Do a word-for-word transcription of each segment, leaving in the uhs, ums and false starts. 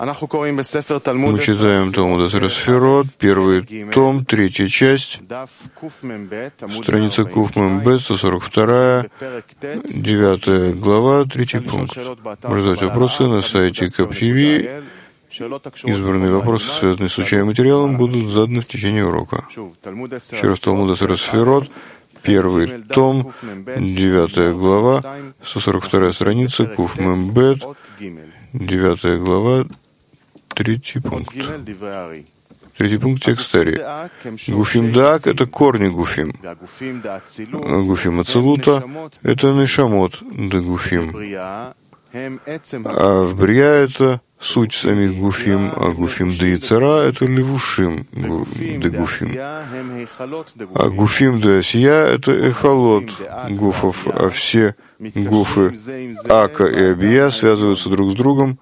Мы читаем Талмуд Асер Сферот, первый том, третья часть, страница Куф Мем Бет, сто сорок вторая, девятая глава, третий пункт. Можно задать вопросы на сайте КапТВ. Избранные вопросы, связанные с учебным материалом, будут заданы в течение урока. Еще раз Талмуд Асер Сферот, первый том, девятая глава, сто сорок вторая страница, Куф Мем Бет, девятая глава, третий пункт. Третий пункт текста Ари. Гуфим Даак — это корни Гуфим. Гуфим Ацелута — это Нешамот де Гуфим. А в Брия — это суть самих Гуфим, а Гуфим де Ицара — это Левушим де Гуфим. А Гуфим де Асия — это Эхалот Гуфов, а все Гуфы Ака и Абия связываются друг с другом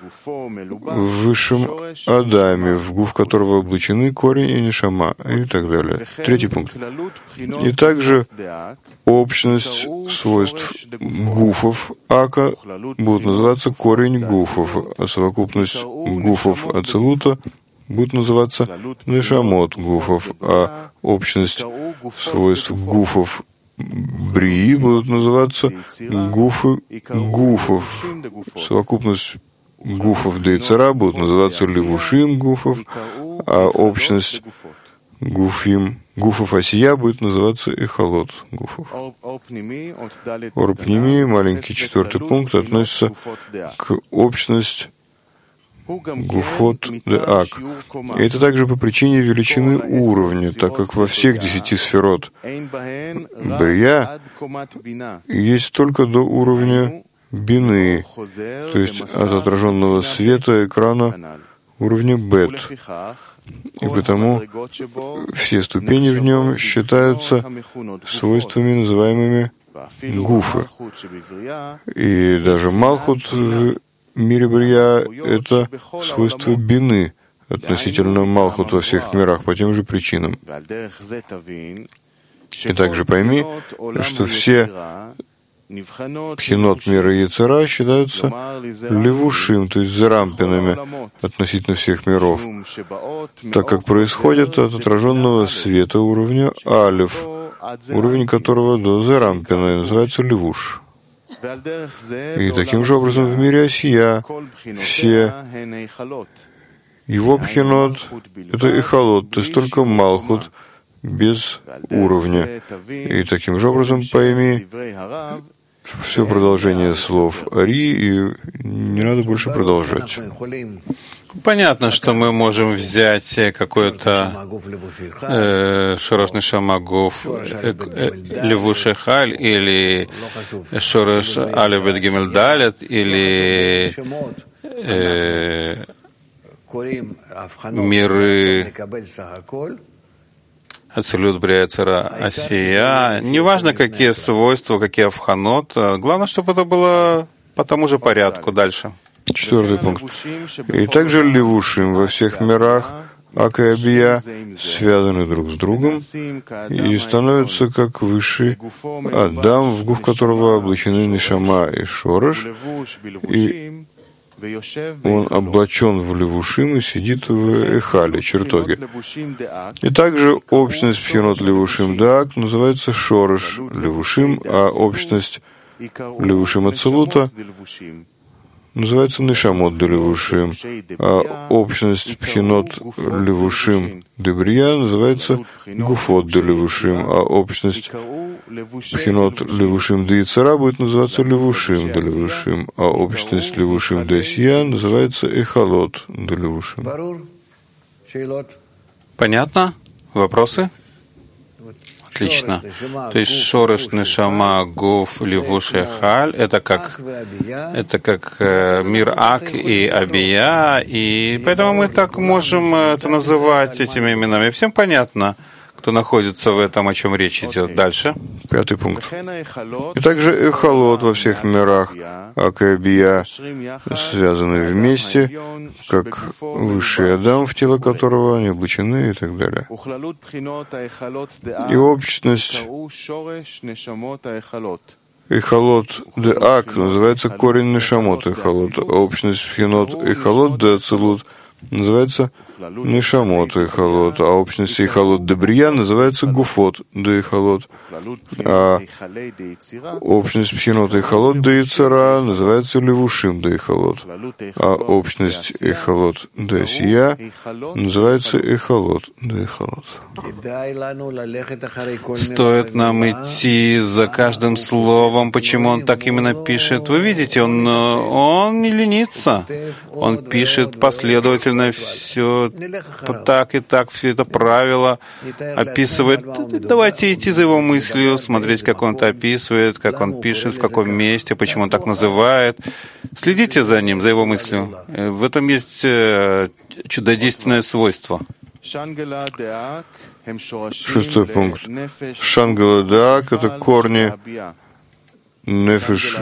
в высшем Адаме, в гуф которого облачены корень и нешама, и так далее. Третий пункт. И также общность свойств гуфов Ака будут называться корень гуфов, а совокупность гуфов Ацелута будет называться нешамот гуфов, а общность свойств гуфов Брии будут называться гуфы гуфов. Совокупность гуфов де Ицара будут называться левушим гуфов, а общность гуфим гуфов Асия будет называться эхалот гуфов. Орпними, маленький четвертый пункт, относится к общности гуфот де Ак. И это также по причине величины уровня, так как во всех десяти сферот Брия есть только до уровня бины, то есть от отраженного света экрана уровня бет. И потому все ступени в нем считаются свойствами, называемыми гуфы. И даже Малхут в мире Брия — это свойство бины относительно Малхут во всех мирах по тем же причинам. И также пойми, что все пхинот мира Ецара считаются левушим, то есть зарампинами относительно всех миров, так как происходят от отраженного света уровня алиф, уровень которого до зарампина, и называется левуш. И таким же образом в мире Асия все его пхинот — это эхалот, то есть только малхут без уровня. И таким же образом пойми все продолжение слов Ари, и не надо больше продолжать. Понятно, что мы можем взять какой-то э, Шорош Нешама Гуф Левуш Эхаль или Шорош Алеф Бет Гимель Далет или э, миры Ацелют, Брия, Ицара, Асия. Неважно, какие свойства, какие авханот. Главное, чтобы это было по тому же порядку. Дальше. Четвертый пункт. И также левушим во всех мирах Ака и Абия связаны друг с другом и становятся как высший Адам, в гуф которого облачены Нешама и Шорош, и он облачен в левушим и сидит в эхале, чертоге. И также общность пхинот левушим даак называется шорош левушим, а общность левушим ацелута называется нешамот де левушим, а общность пхинот левушим де брия называется гуфот де левушим, а общность пхинот левушим де ицара будет называться левушим де левушим, а общность левушим де асия называется эхалот де левушим. Понятно? Вопросы? Отлично. То есть Шорош Нешама Гуф Левуш Эхаль — это как это как э, мир Ак и Абия, и поэтому мы так можем это называть этими именами. Всем понятно, кто находится в этом, о чем речь идет. Дальше. Пятый пункт. И также эхалот во всех мирах Ак и Абия связаны вместе, как высший Адам, в тело которого они облачены, и так далее. И общность Эхолот де Ак называется корень Нешамот Эхолот, а общность Пхинот Эхолот де Ацилут называется Нешамот Эхолот, а общность Эхолот де Брия называется Гуфот де Эхолот, а общность Пхинот Эхолот де Яцера называется Левушим де Эхолот, а общность Эхолот де Асия называется Эхолот де Эхолот. Стоит нам идти за каждым словом, почему он так именно пишет. Вы видите, он, он не ленится. Он пишет последовательно все так и так, все это правило описывает. Давайте идти за его мыслью, смотреть, как он это описывает, как он пишет, в каком месте, почему он так называет. Следите за ним, за его мыслью. В этом есть чудодейственное свойство. Шестой пункт. Шангала Даак — это корни нефеш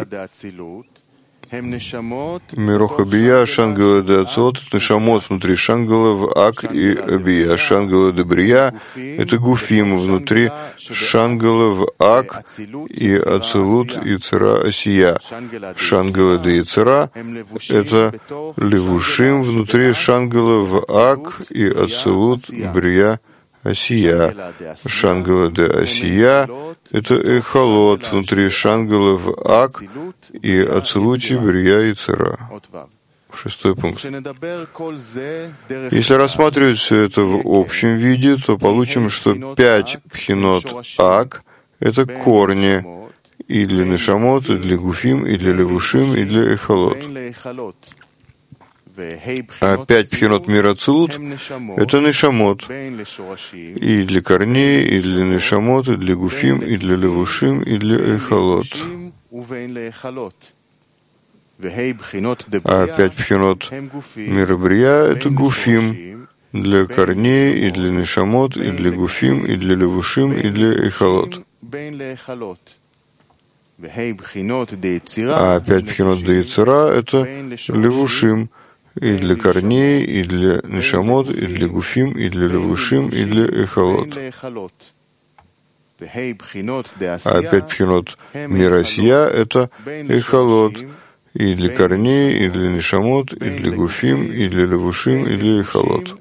Мироха Бия, Шангала де Ацот, Нешамот внутри Шангала в Ак и Абия. Шангала де Брия — это Гуфим внутри Шангала в Ак и Ацилут и Цера Асия. Шангала де Яцера — это Левушим внутри Шангала в Ак и Ацилут Брия Асия. Шангала де Асия — это Эхолот внутри Шангала в Ак и Ацилути Брия и Цера. Шестой пункт. Если рассматривать все это в общем виде, то получим, что пять пхинот Ак — это корни и для Нешамот, и для Гуфим, и для Левушим, и для Эхолот. А пять пхинот мира Ацилут — это Нешамот и для корней, и для Нешамот, и для Гуфим, и для Левушим, и для Эхолот. А пять пхинот мира Брия — это Гуфим для корней, и для Нешамот, и для Гуфим, и для Левушим, и для Эхолот. А пять пхинот де Яцера — это Левушим и для корней, и для Нешамот, и для Гуфим, и для Левушим, и для Эхолот. А пять пхинот мира Асия — это Эхолот и для корней, и для Нешамот, и для Гуфим, и для Левушим, и для Эхолот.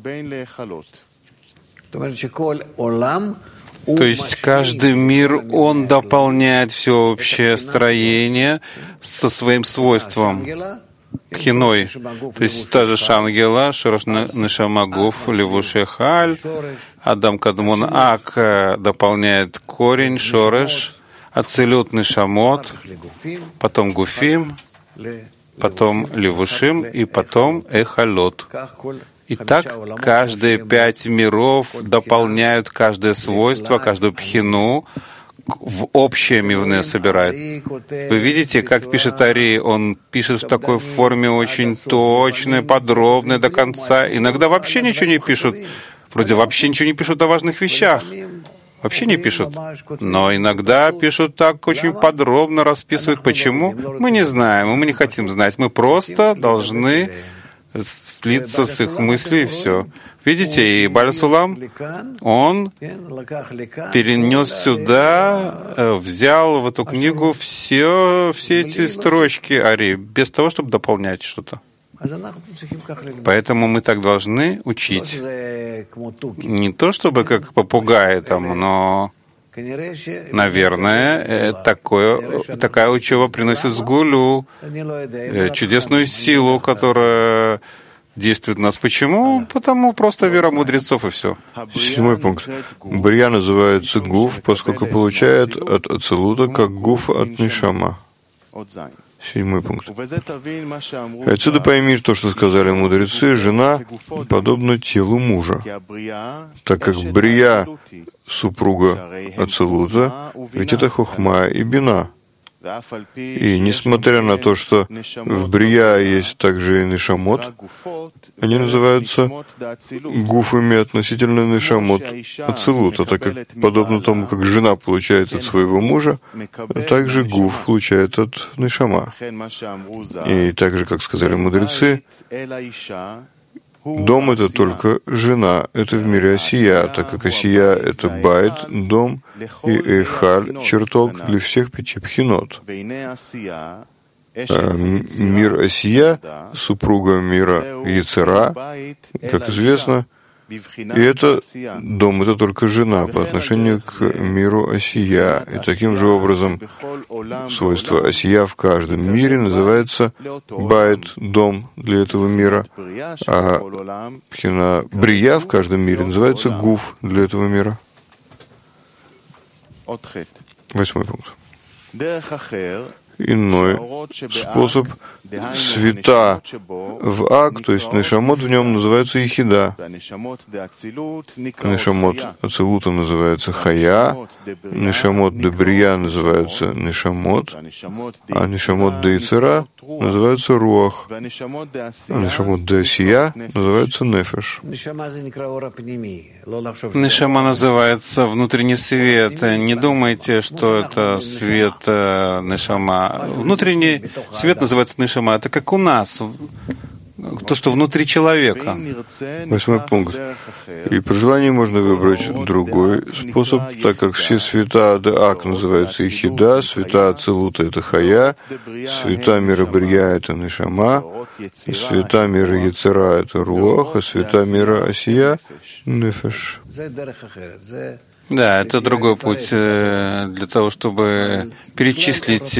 То есть каждый мир, он дополняет всеобщее строение со своим свойством. Пхиной, то есть та же Шангела, Шорош Нешама Гуф, Левуш Эхаль, Адам Кадмон Ак дополняет корень, Шореш, Ацилют Нешамот, потом Гуфим, потом Левушим и потом Эхалот. И так каждые пять миров дополняют каждое свойство, каждую пхину, в общее мивне собирает. Вы видите, как пишет Ари, он пишет в такой форме очень точной, подробной до конца. Иногда вообще ничего не пишут, вроде вообще ничего не пишут о важных вещах. Вообще не пишут. Но иногда пишут так, очень подробно расписывают. Почему? Мы не знаем, мы не хотим знать. Мы просто должны слиться с их мыслью и все. Видите, и Бааль Сулам, он перенес сюда, взял в эту книгу все, все эти строчки Ари, без того, чтобы дополнять что-то. Поэтому мы так должны учить. Не то, чтобы как попугаи там, но, наверное, такое, такая учеба приносит сгулю, чудесную силу, которая действует в нас. Почему? Потому просто вера мудрецов и все. Седьмой пункт. Брия называется Гуф, поскольку получает от Ацилута как Гуф от Нешама. Седьмой пункт. Отсюда пойми то, что сказали мудрецы: жена подобна телу мужа, так как Брия — супруга Ацилута, ведь это Хохма и Бина. И несмотря на то, что в Брия есть также и Нешамот, они называются гуфами относительно Нешамот Ацилута, так как, подобно тому, как жена получает от своего мужа, также гуф получает от Нешама. И так же, как сказали мудрецы, дом — это только жена, это в мире Асия, так как Асия — это байт, дом, и Эйхаль — чертог для всех пяти пхинот. Мир Асия, супруга мира Яцера, как известно, и это дом, это только жена по отношению к миру Асия. И таким же образом свойство Асия в каждом мире называется байт, дом для этого мира, а пхина брия в каждом мире называется гуф для этого мира. Восьмой пункт. Иной способ света в Ак, то есть нешамот в нем называется Ехида. Нешамот Ацилута называется Хая, нешамот де Брия называется Нешамот, а нешамот де Ицера называется Руах, а нешамот де Асия называется Нефеш. Нешама называется внутренний свет. Не думайте, что это свет нешама. Внутренний свет называется нешама. Это как у нас, то, что внутри человека. Восьмой пункт. И при желании можно выбрать другой способ, так как все света Ак называются Ихида, света Ацилута — это Хая, света мира Брия — это Нешама, света мира Яцера — это Руах, а света мира Асия — Нефеш. Да, это другой путь для того, чтобы перечислить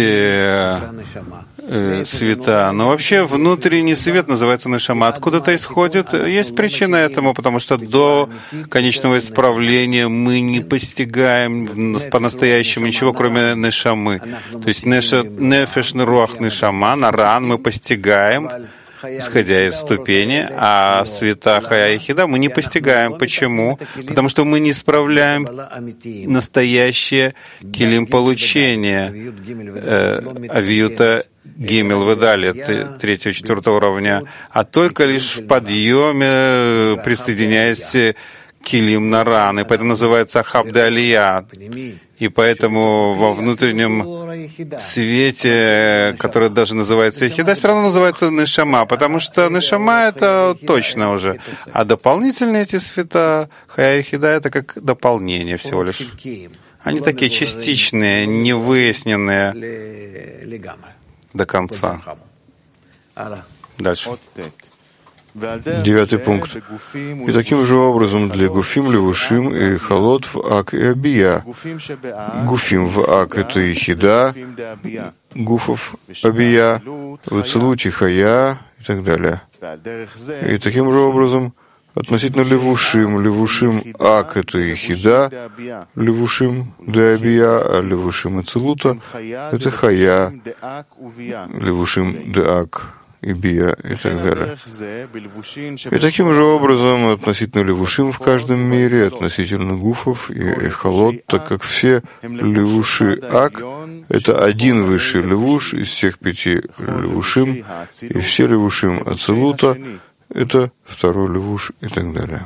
света. Но вообще внутренний свет называется нешама. Откуда-то исходит. Есть причина этому, потому что до конечного исправления мы не постигаем по-настоящему ничего, кроме нешамы. То есть нефеш, неруах, нешама, наран мы постигаем, исходя из ступени, а света Хая и Хида мы не постигаем. Почему? Потому что мы не исправляем настоящее килим получения э, авиюта Гимел Ведали, третьего, четвертого уровня, а только лишь в подъеме, присоединяясь к килим наран, и поэтому называется Ахабда Алия. И поэтому во внутреннем свете, который даже называется Ихида, все равно называется Нешама, потому что Нешама — это точно уже. А дополнительные эти света, Хая и Ихида, это как дополнение всего лишь. Они такие частичные, невыясненные до конца. Дальше. Девятый пункт. И таким же образом для Гуфим, Левушим и Халот в Ак и Абия. Гуфим в Ак — это Ихида, Гуфов Абия, в Ацилуте Хая и так далее. И таким же образом относительно Левушим, Левушим Ак — это Ихида, Левушим де Абия, а Левушим Ацилута — это Хая, Левушим де Ак и Бия и так далее. И таким же образом относительно левушим в каждом мире, относительно гуфов и эхолот, так как все левуши Ак — это один высший левуш из всех пяти левушим, и все левушим Ацилута — это второй левуш и так далее.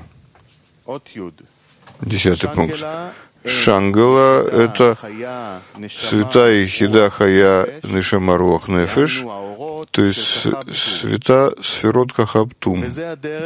Десятый пункт. Шангала — это света Ихида, Хая, Нешама, Руах, Нефеш, то есть света Сферот Кахаптум. И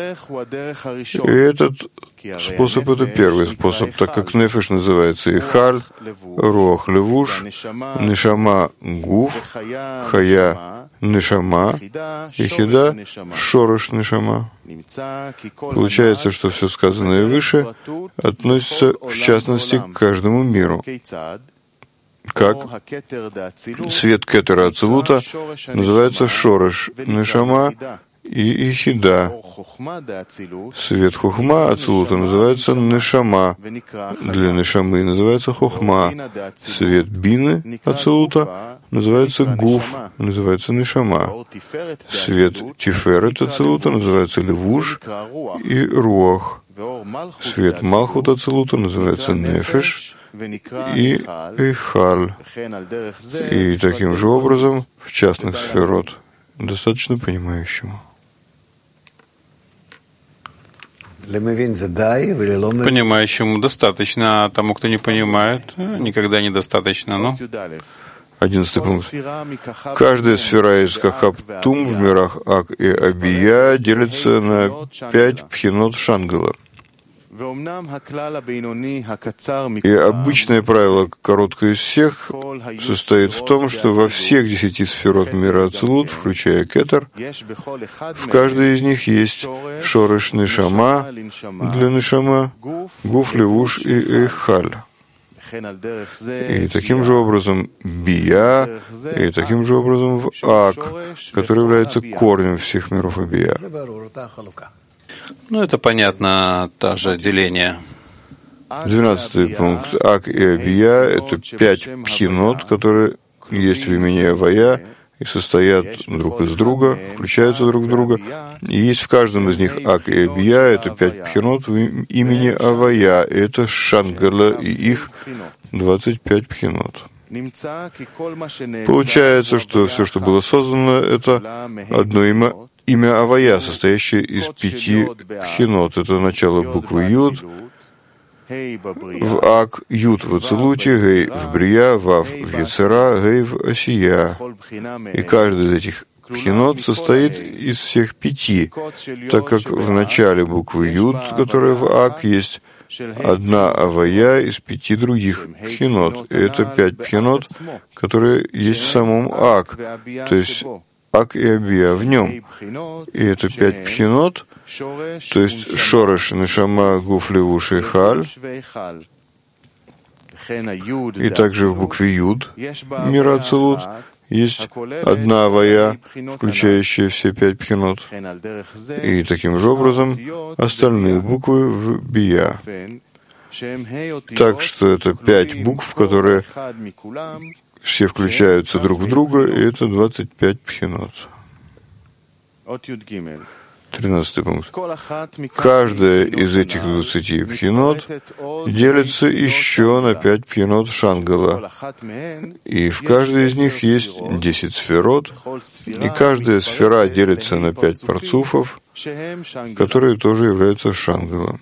этот способ — это первый способ, так как Нефеш называется Ихаль, Руах — Левуш, Нешама — Гуф, Хая — Нешама, Ихида — Шорош Нешама. Получается, что все сказанное выше относится, в частности, к каждому миру. Как свет Кетера Ацилута называется Шорош Нешама и Ихида. Свет Хохма Ацилута называется Нешама, для Нешамы называется Хохма. Свет Бины Ацилута называется Гуф, называется Нешама. Свет Тиферет Ацилута называется Левуш и Руах. Свет Малхут Ацилута называется Нефеш и Эйхаль. И таким же образом в частных сферот, достаточно понимающему. Понимающему достаточно, а тому, кто не понимает, никогда недостаточно. Но Одиннадцатый пункт. Каждая сфера из Кахаптум в мирах Ак и Абия делится на пять пхинот Шангала. И обычное правило, короткое из всех, состоит в том, что во всех десяти сферот мира Ацилут, включая Кетер, в каждой из них есть шореш нешама для нешама, гуф, левуш и эхаль. И таким же образом бия, и таким же образом в ак, который является корнем всех миров бия. Ну, это понятно, та же деление. Двенадцатый пункт. Ак и Абия — это пять пхинот, которые есть в имени Авая и состоят друг из друга, включаются друг в друга. И есть в каждом из них Ак и Абия — это пять пхинот в имени Авая. Это Шангала, и их двадцать пять пхинот. Получается, что все, что было создано, это одно имя, имя Авая, состоящее из пяти пхинот. Это начало буквы Юд, в Ак, Юд в Ацилуте, Гей в Брия, Вав в Ецера, Гей в Осия. И каждый из этих пхинот состоит из всех пяти, так как в начале буквы Юд, которая в Ак, есть одна Авая из пяти других пхинот. И это пять пхинот, которые есть в самом Ак, то есть Ак и Абия в нем. И это пять пхинот, то есть шореш, нешама, гуф, левуш и халь. И также в букве Юд мира Ацилут есть одна Авая, включающая все пять пхинот. И таким же образом остальные буквы в Бия. Так что это пять букв, которые все включаются друг в друга, и это двадцать пять пхинот. Тринадцатый пункт. Каждая из этих двадцати пхинот делится еще на пять пхинот Шангала. И в каждой из них есть десять сферот, и каждая сфера делится на пять парцуфов, которые тоже являются Шангала.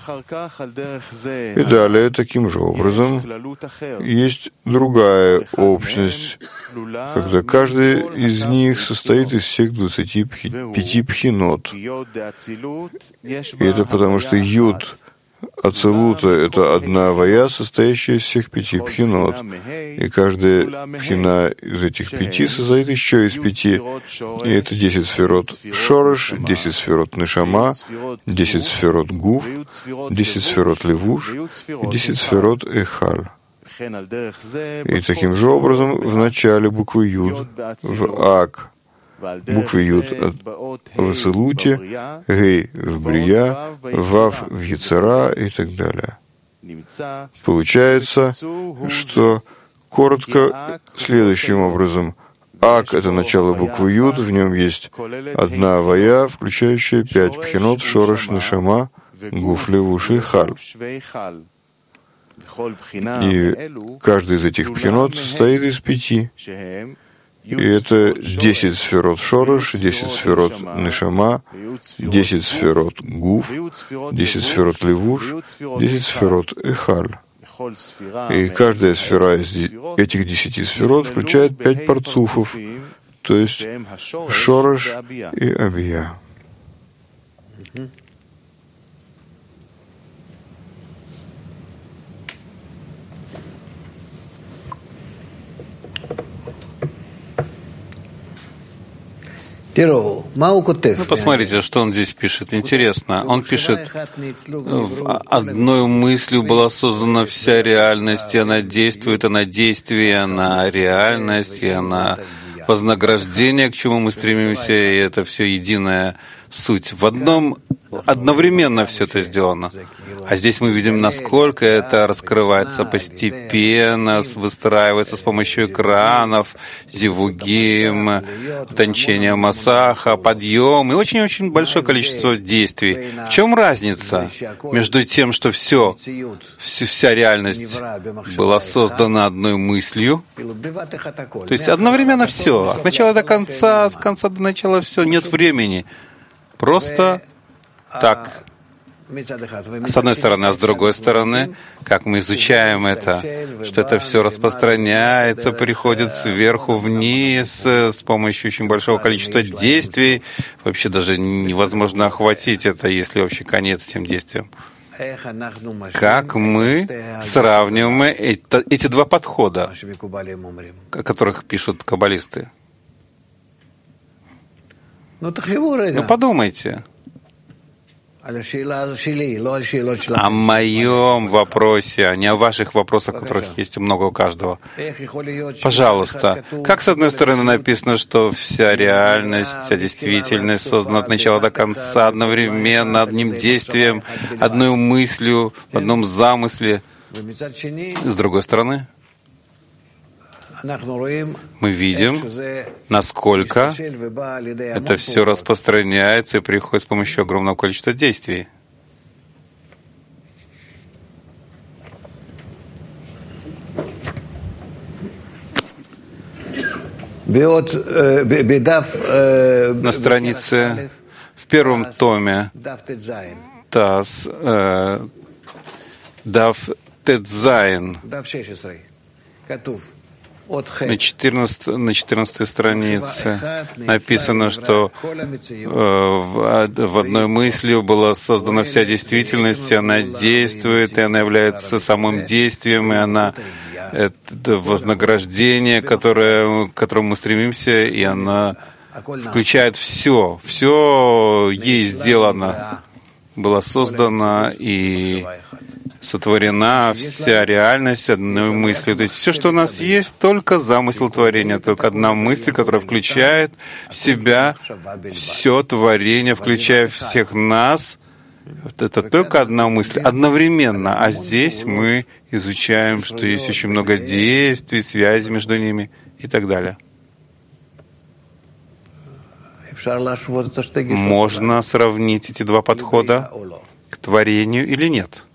И далее, таким же образом, есть другая общность, когда каждый из них состоит из всех двадцати пяти пхинот. И это потому, что Юд Ацилута — это одна Авая, состоящая из всех пяти пхинот. И каждая пхина из этих пяти состоит еще из пяти. И это десять сферот Шореш, десять сферот Нешама, десять сферот Гуф, десять сферот Левуш и десять сферот Эхаль. И таким же образом в начале буквы Юд, в Ак, буквы Юд в Ацилуте, Гей в Брия, Вав в Ецера и так далее. Получается, что коротко следующим образом. Ак — это начало буквы Юд, в нем есть одна Авая, включающая пять пхинот Шореш, Нешама, Гуф, Левуш и Халь. И каждый из этих пхинот состоит из пяти. И это десять сферот Шореш, десять сферот Нешама, десять сферот Гуф, десять сферот Левуш, десять сферот Эхаль. И каждая сфера из этих десяти сферот включает пять парцуфов, то есть Шореш и Абия. Ну, посмотрите, что он здесь пишет. Интересно. Он пишет, в одной мыслью была создана вся реальность, и она действует, она действие, она реальность, и она вознаграждение, к чему мы стремимся, и это все единая суть. В одном одновременно все это сделано. А здесь мы видим, насколько это раскрывается постепенно, выстраивается с помощью экранов, зивугим, тончение масаха, подъем и очень-очень большое количество действий. В чем разница между тем, что все, вся реальность была создана одной мыслью, то есть одновременно все, от начала до конца, с конца до начала все, нет времени. Просто так, с одной стороны, а с другой стороны, как мы изучаем это, что это все распространяется, переходит сверху вниз с помощью очень большого количества действий. Вообще даже невозможно охватить это, если вообще конец этим действиям. Как мы сравниваем это, эти два подхода, о которых пишут каббалисты? Ну, подумайте о моем вопросе, а не о ваших вопросах, которых есть много у каждого. Пожалуйста, как с одной стороны написано, что вся реальность, вся действительность создана от начала до конца одновременно, одним действием, одной мыслью, в одном замысле. С другой стороны, мы видим, насколько это все распространяется и приходит с помощью огромного количества действий. На странице, в первом томе, Тас, Дав Тедзайн, на четырнадцатой, на четырнадцатой странице написано, что э, в, в одной мысли была создана вся действительность, и она действует, и она является самым действием, и она — это вознаграждение, которое, к которому мы стремимся, и она включает все, все ей сделано, была создана и сотворена вся реальность одной мыслью. То есть все, что у нас есть, только замысел творения, только одна мысль, которая включает в себя все творение, включая всех нас. Это только одна мысль одновременно. А здесь мы изучаем, что есть очень много действий, связи между ними и так далее. Можно сравнить эти два подхода к творению или нет?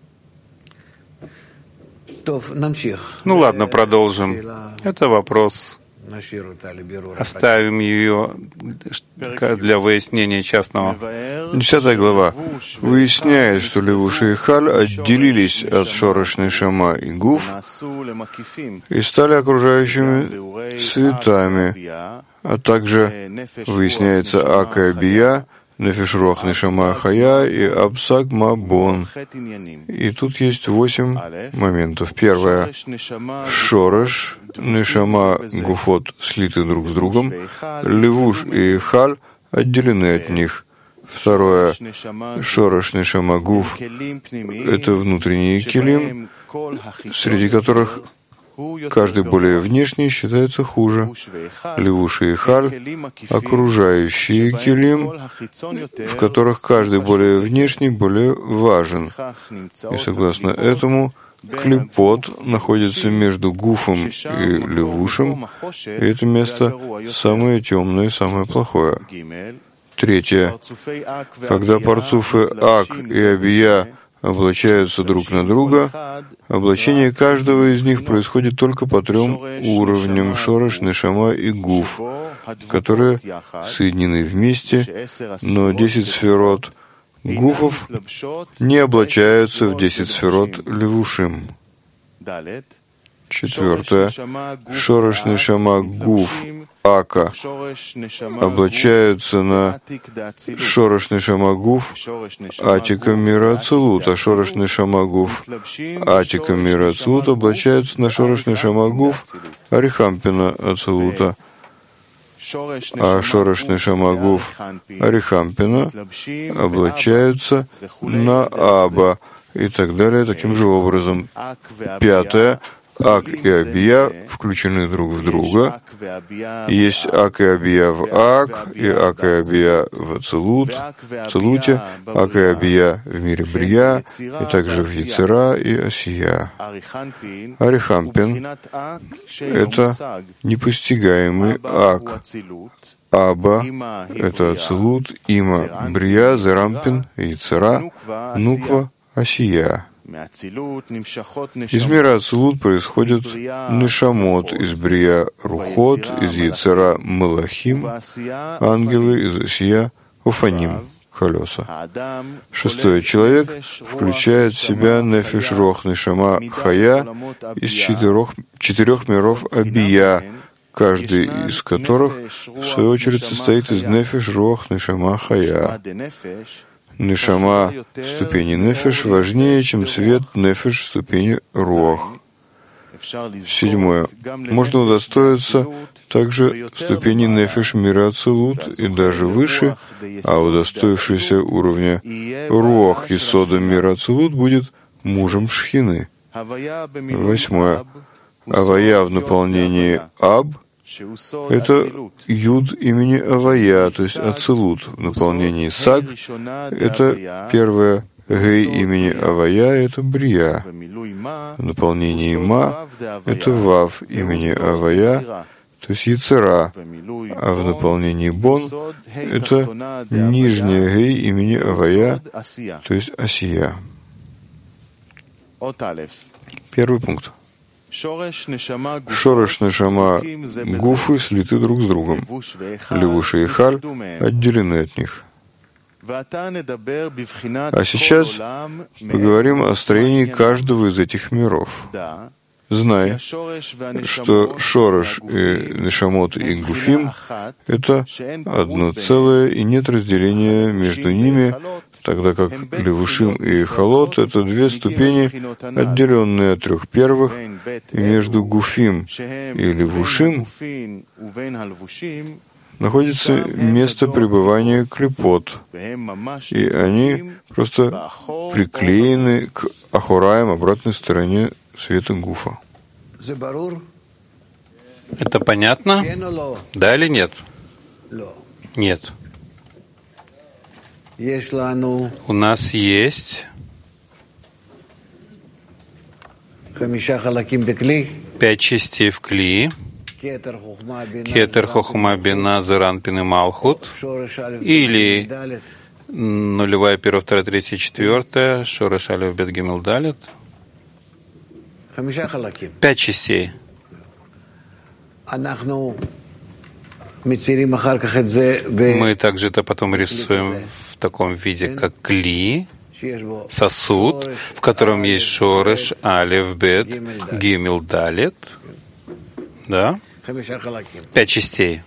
Ну ладно, продолжим. Это вопрос. Оставим ее для выяснения частного. Десятая глава выясняет, что Левуш и Халь отделились от Шореш Нешама и Гуф и стали окружающими светами, а также выясняется Ак и Абия, Нефеш Руах Нешама Хая и Абсак Мабон. И тут есть восемь моментов. Первое. Шореш, Нешама, Гуфот слиты друг с другом. Левуш и Халь отделены от них. Второе. Шореш, Нешама, Гуф — это внутренние килим, среди которых каждый более внешний считается хуже. Левуш и Халь — окружающие килим, в которых каждый более внешний более важен. И согласно этому, клипот находится между Гуфом и Левушем, и это место самое темное, самое плохое. Третье. Когда парцуфы Ак и Абия облачаются друг на друга, облачение каждого из них происходит только по трем уровням — Шореш, Нешама и Гуф, которые соединены вместе, но десять сферот Гуфов не облачаются в десять сферот Левушим. Четвертое. Шореш, Нешама, Гуф, Ака облачаются на Шореш Нешама Гуф Атика мира Ацилут, а Шореш Нешама Гуф Атика мира Ацилут облачаются на Шореш Нешама Гуф Арихампина Ацилута, а Шореш Нешама Гуф Арихампина облачаются на Аба и так далее, таким же образом. Пятое. Ак и Абия включены друг в друга. Есть Ак и Абия в Ак, и Ак и Абия в Ацилут, Ацилуте, Ак и Абия в мире Брия, и также в Яцера и Осия. Арихампин — это непостигаемый Ак. Аба — это Ацилут, Има — Брия, Зерампин, Яцера, Нуква, Осия. Из мира Ацилут происходят нешамот, из Брия — Рухот, из Яцера — Мелахим, ангелы, из Осия — Уфаним, колеса. Шестой. Человек включает в себя Нефеш Руах Нешама Хая из четырех, четырех миров Абия, каждый из которых, в свою очередь, состоит из Нефеш Руах Нешама Хая. нешама ступени нефеш важнее, чем свет нефеш ступени руах. Седьмое. Можно удостоиться также ступени нефеш мира ацилут и даже выше, а удостоившийся уровня руах и сода мира ацилут будет мужем шхины. Восьмое. Авая в наполнении Аб — это Юд имени Авая, то есть Ацилут. В наполнении Саг — это первое Гей имени Авая, это Брия. В наполнении Ма — это Вав имени Авая, то есть Яцера. А в наполнении Бон — это нижнее Гей имени Авая, то есть Асия. Первый пункт. Шореш нешама гуфы слиты друг с другом. Левуши и халь отделены от них. А сейчас поговорим о строении каждого из этих миров. Знай, что Шореш и Нешамот и Гуфим — это одно целое, и нет разделения между ними, тогда как Левушим и Халот — это две ступени, отделенные от трех первых, и между Гуфим и Левушим находится место пребывания клипот, и они просто приклеены к Ахураям, обратной стороне света Гуфа. Это понятно? Да или нет? Нет. У нас есть пять частей в Кли: Кетер, Хохма, Бина, Зеран, Пин и Малхут, или нулевая, первая, вторая, третья, четвертая, Шореш, Алеф, Бет, Гимел, Далет. Пять частей. Мы также это потом рисуем в таком виде, как Кли, сосуд, в котором есть Шореш, Алеф, Бет, Гимел, Далет. Да? Пять частей.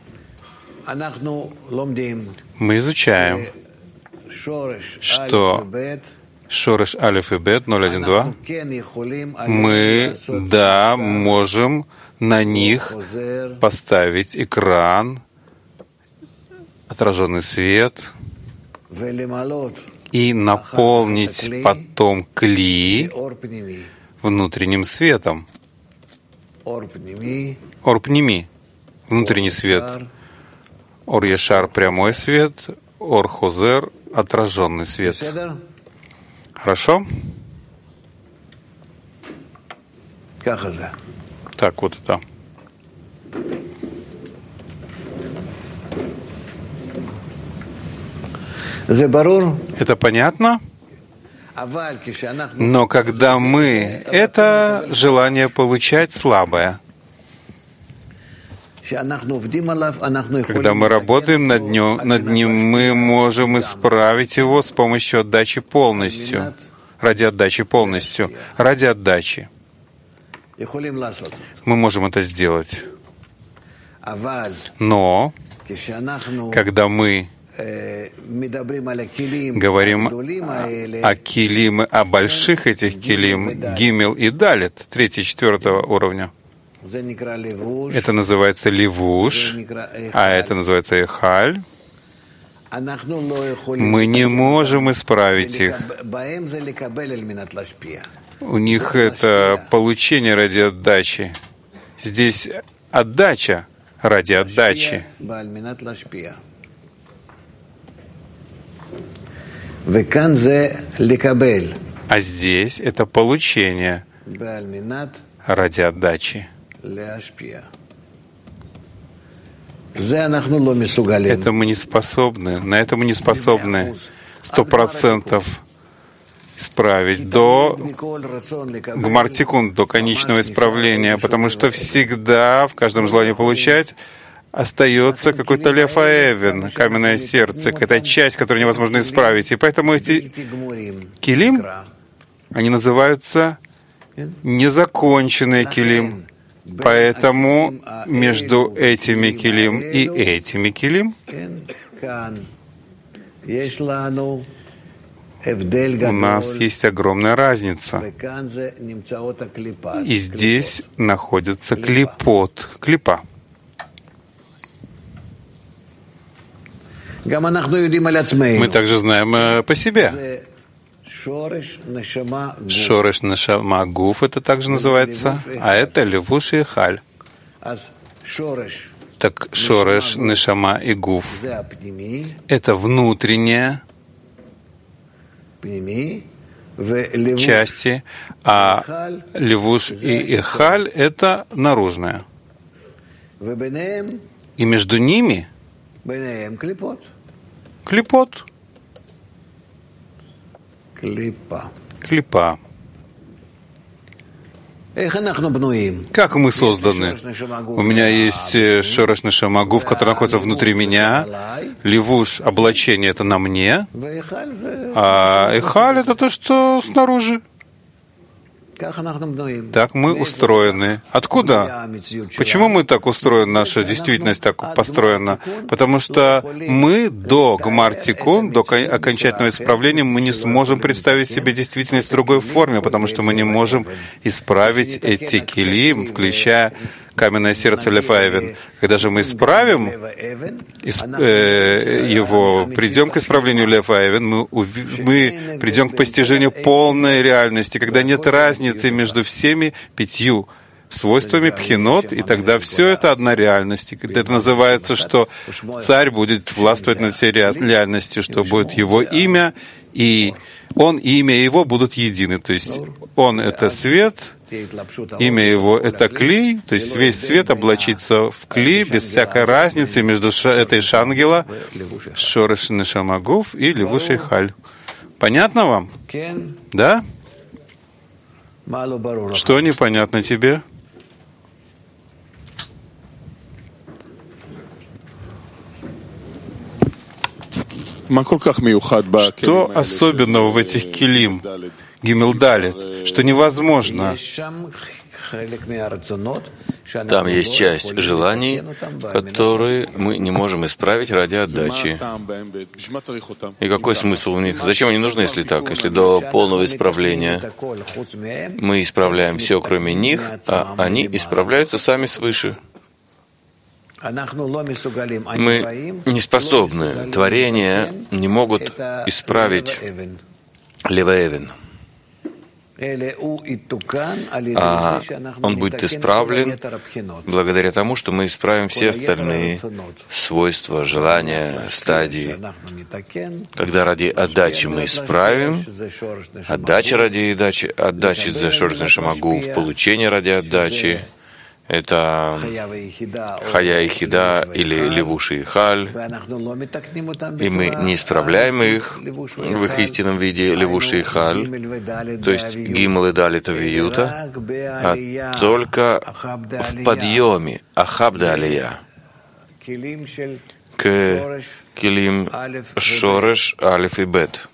Мы изучаем, что Шореш, Алеф и Бет, ноль, один, два, мы, да, можем на них поставить экран, отраженный свет, и наполнить потом Кли внутренним светом. Орпними — внутренний свет. Ор-Яшар — прямой свет. Ор-Хозер — отраженный свет. Хорошо? Так, вот это. Это понятно? Но когда мы... Это желание получать слабое. Когда мы работаем над ним, над ним, мы можем исправить его с помощью отдачи полностью. Ради отдачи полностью. Ради отдачи. Мы можем это сделать. Но, когда мы говорим о килим, о больших этих килим, гимел и далет, третьего, четвертого уровня, это называется левуш, а это называется эхаль. Мы не можем исправить их. У них это получение ради отдачи. Здесь отдача ради отдачи. А здесь это получение ради отдачи. Это мы не способны, на это мы не способны сто процентов исправить до гмартикун, до конечного исправления, потому что всегда в каждом желании получать остается какой-то лефаэвен, каменное сердце, какая-то часть, которую невозможно исправить. И поэтому эти килим, они называются незаконченные килим. Поэтому между этими килим и этими килим У нас есть огромная разница. И здесь находится клипот, клипа. Мы также знаем по себе. Шореш нешама гуф это также называется, а это левуш и халь. Так шореш, нешама и гуф это внутреннее части, а левуш и халь это наружное. И между ними клипот. Клипа. Как мы созданы? У меня есть шореш нешама гуф, который находится внутри меня. Левуш, облачение, это на мне. А эхаль это то, что снаружи. Так мы устроены. Откуда? Почему мы так устроены, наша действительность так построена? Потому что мы до гмар-тикун, до окончательного исправления, мы не сможем представить себе действительность в другой форме, потому что мы не можем исправить эти килим, включая каменное сердце Лефаэвен. Когда же мы исправим исп, э, его, придем к исправлению Лефаэвен, мы, мы придем к постижению полной реальности, когда нет разницы между всеми пятью свойствами пхинот, и тогда все это одна реальность. Это называется, что царь будет властвовать над всей реальностью, что будет его имя, и он и имя его будут едины. То есть он — это свет, имя его — это кли, то есть весь свет облачится в кли, без всякой разницы между этой шангела, шореш нешама гуф и левуш и халь. Понятно вам? Да? Что непонятно тебе? Что особенного в этих килим, гимел далет, что невозможно? Там есть часть желаний, которые мы не можем исправить ради отдачи. И какой смысл в них? Зачем они нужны, если так? Если до полного исправления мы исправляем все, кроме них, а они исправляются сами свыше. Мы не способны, творения не могут исправить леваэвен. А он будет исправлен благодаря тому, что мы исправим все остальные свойства, желания, стадии. Когда ради отдачи мы исправим, отдача ради отдачи, отдачи за шореш нешама гуф, получение ради отдачи, это хая и хида или левуши и халь, и мы не исправляем их в их истинном виде левуши и халь, то есть гимл и далита виюта, а только в подъеме ахабда алия к килим шореш алиф и бет.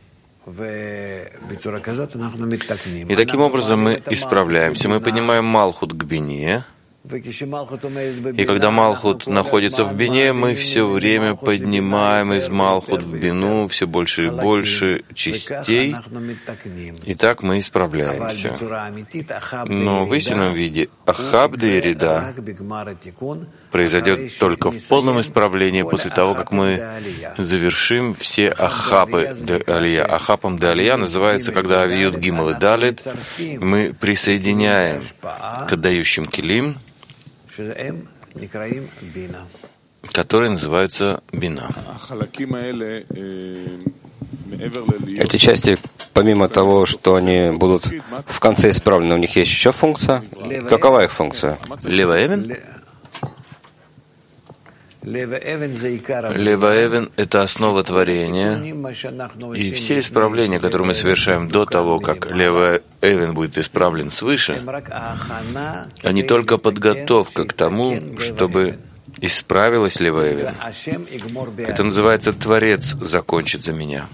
И таким образом мы исправляемся. Мы поднимаем Малхут к бине. И когда Малхут находится в бине, мы все время поднимаем из Малхут в бину все больше и больше частей. И так мы исправляемся. Но в истинном виде Ахабда и Рида произойдет только в полном исправлении после того, как мы завершим все Ахапы де Алия. Ахапом де Алия называется, когда авиют гимл и далит, мы присоединяем к отдающим килим, которые называются бина. Эти части, помимо того, что они будут в конце исправлены, у них есть еще функция. Какова их функция? Леваэвен? Леваэвен — это основа творения, и все исправления, которые мы совершаем до того, как Леваэвен будет исправлен свыше, они только подготовка к тому, чтобы исправилась Леваэвен. Это называется «Творец закончит за меня».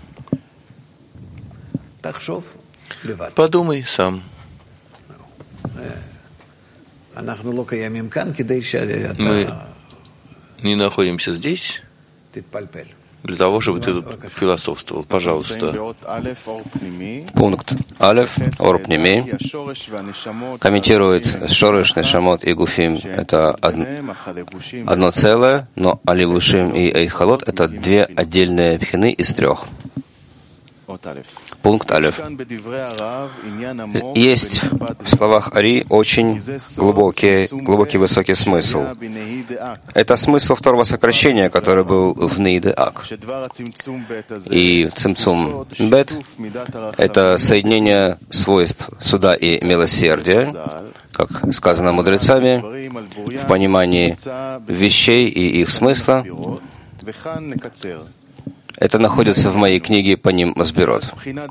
Подумай сам. Мы не находимся здесь, для того, чтобы ты тут философствовал. Пожалуйста. Пункт Алеф, Орпними, комментирует Шореш, Нешамот и Гуфим. Это одно, одно целое, но Аливушим и Эйхалот — это две отдельные пхины из трех. Пункт Алеф. Есть в словах Ари очень глубокий, глубокий высокий смысл. Это смысл второго сокращения, который был в Нейде Ак. И Цимцум Бет — это соединение свойств суда и милосердия, как сказано мудрецами, в понимании вещей и их смысла. Это находится в моей книге по ним Масбирот.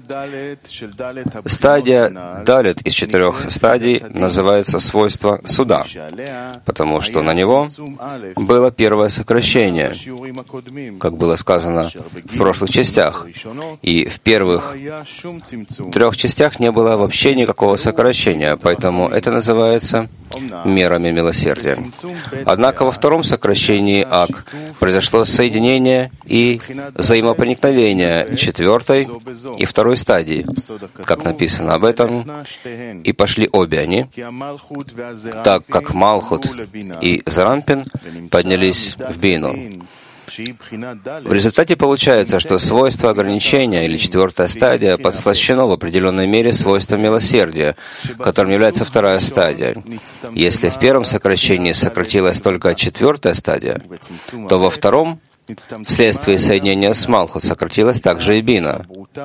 Стадия Далет из четырех стадий называется свойство суда, потому что на него было первое сокращение, как было сказано в прошлых частях. И в первых трех частях не было вообще никакого сокращения, поэтому это называется мерами милосердия. Однако во втором сокращении Ак произошло соединение и взаимопроникновение четвертой и второй стадии, как написано об этом, и пошли обе они, так как Малхут и Заранпин поднялись в Бину. В результате получается, что свойство ограничения или четвертая стадия подслащено в определенной мере свойством милосердия, которым является вторая стадия. Если в первом сокращении сократилась только четвертая стадия, то во втором, вследствие соединения с Малхут, сократилась также и Бина.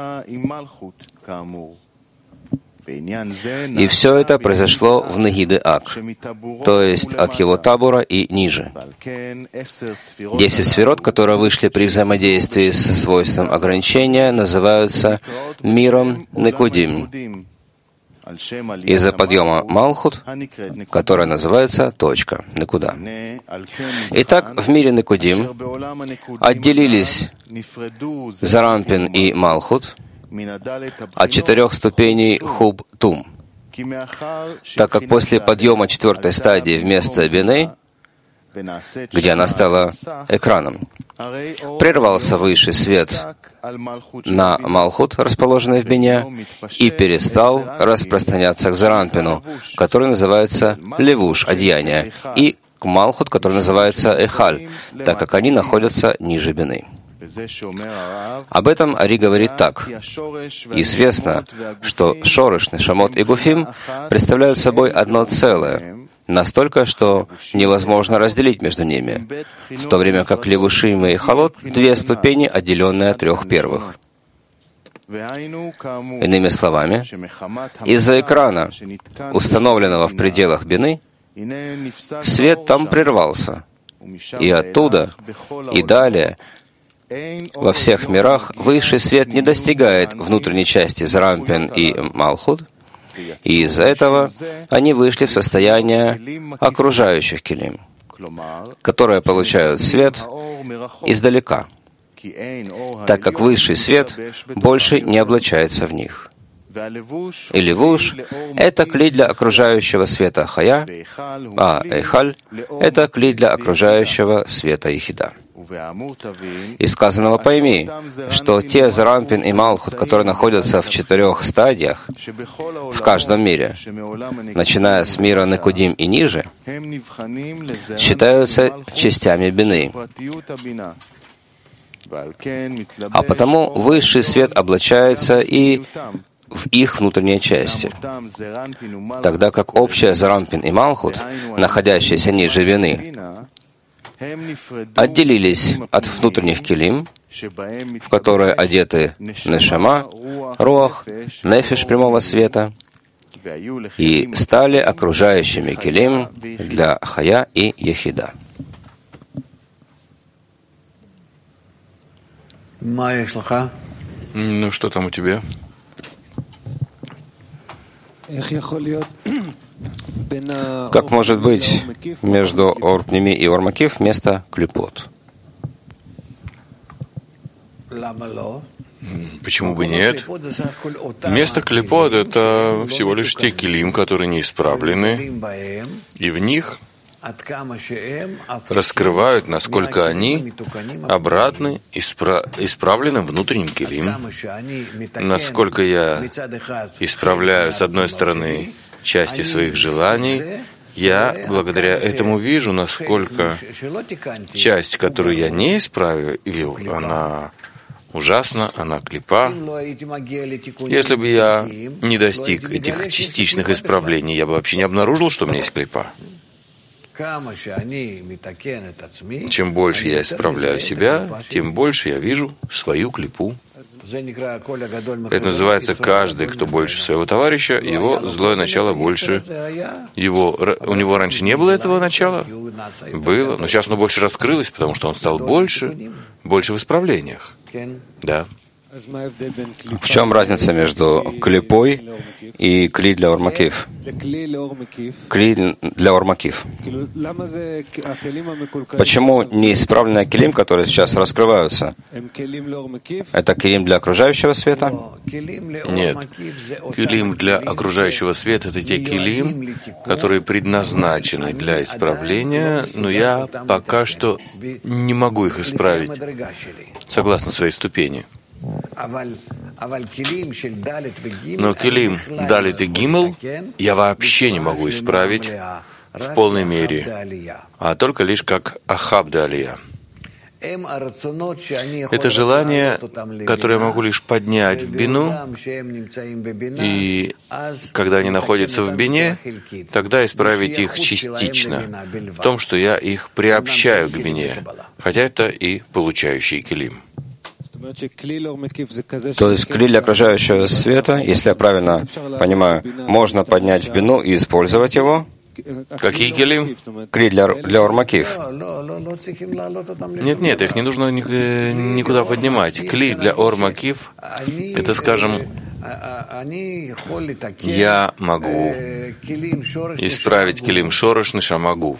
И все это произошло в Нагиде Ак, то есть от его табура и ниже. Десять сферот, которые вышли при взаимодействии со свойством ограничения, называются миром Некудим из-за подъема Малхут, которая называется точка, Некуда. Итак, в мире Некудим отделились Заранпин и Малхут от четырех ступеней Хуб-Тум, так как после подъема четвертой стадии вместо Бины, где она стала экраном, прервался высший свет на Малхут, расположенный в Бине, и перестал распространяться к Заранпину, который называется Левуш, одеяние, и к Малхут, который называется Эхаль, так как они находятся ниже Бины. Об этом Ари говорит так. Известно, что Шореш, Нешамот и Гуфим представляют собой одно целое, настолько, что невозможно разделить между ними, в то время как Левушим и Халот — две ступени, отделенные от трех первых. Иными словами, из-за экрана, установленного в пределах Бины, свет там прервался, и оттуда, и далее, во всех мирах высший свет не достигает внутренней части Заранпин и Малхут, и из-за этого они вышли в состояние окружающих килим, которые получают свет издалека, так как высший свет больше не облачается в них. И левуш — это кли для окружающего света хая, а эйхаль — это кли для окружающего света ехида. Из сказанного пойми, что те Заранпин и Малхут, которые находятся в четырех стадиях в каждом мире, начиная с мира Некудим и ниже, считаются частями Бины. А потому высший свет облачается и в их внутренней части, тогда как общая Заранпин и Малхут, находящиеся ниже Бины, отделились от внутренних килим, в которые одеты Нешама, Руах, Нефиш прямого света, и стали окружающими килим для Хая и Ехида. Ну, что там у тебя? Как может быть между Орпними и Ормакив место клипот? Почему бы нет? Место клипот — это всего лишь те килим, которые не исправлены, и в них раскрывают, насколько они обратны испра- исправленным внутренним килим, насколько я исправляю, с одной стороны, части своих желаний, я благодаря этому вижу, насколько часть, которую я не исправил, она ужасна, она клипа. Если бы я не достиг этих частичных исправлений, я бы вообще не обнаружил, что у меня есть клипа. Чем больше я исправляю себя, тем больше я вижу свою клипу. Это называется каждый, кто больше своего товарища, его злое начало больше. Его, у него раньше не было этого начала? Было, но сейчас оно больше раскрылось, потому что он стал больше, больше в исправлениях. Да. В чем разница между клипой и кли для ормакив? Кли для ормакив. Почему неисправленные килим, которые сейчас раскрываются, это килим для окружающего света? Нет. Килим для окружающего света — это те килим, которые предназначены для исправления, но я пока что не могу их исправить согласно своей ступени. Но килим далит и гимел я вообще не могу исправить в полной мере, а только лишь как ахаб да алия. Это желание, которое я могу лишь поднять в бину, и когда они находятся в бине, тогда исправить их частично, в том, что я их приобщаю к бине, хотя это и получающий килим. То есть кли для окружающего света, если я правильно понимаю, можно поднять в бину и использовать его? Какие килим? Кли для, для ормакив. Нет, нет, их не нужно никуда поднимать. Кли для ормакив — это, скажем, я могу исправить килим шорош нешама гуф.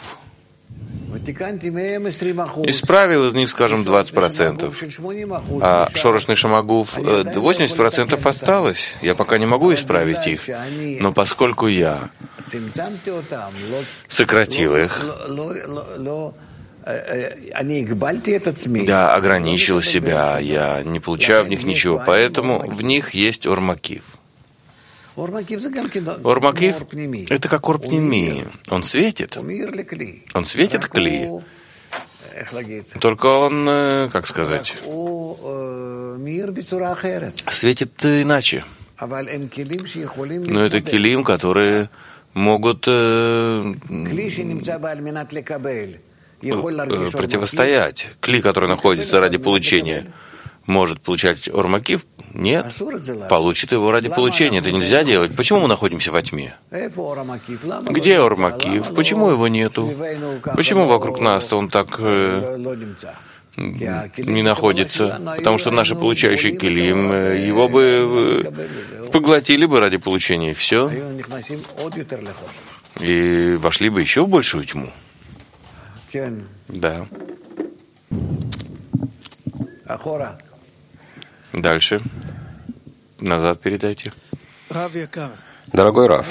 Исправил из них, скажем, двадцать процентов, а шорош нешама гуф восемьдесят процентов осталось. Я пока не могу исправить их, но поскольку я сократил их, я ограничил себя, я не получаю в них ничего, поэтому в них есть ормакив. Ормакив — это как орпними. Он светит. Он светит кли. Только он, как сказать, светит иначе. Но это килим, которые могут противостоять. Кли, который находится ради получения, может получать ормакив? Нет, получит его ради получения. Это нельзя делать. Почему мы находимся во тьме? Где ормакив? Почему его нету? Почему вокруг нас он так э, не находится? Потому что наши получающие килим, его бы э, поглотили бы ради получения, и все. И вошли бы еще в большую тьму. Да. Дальше. Назад передайте. Дорогой Рав,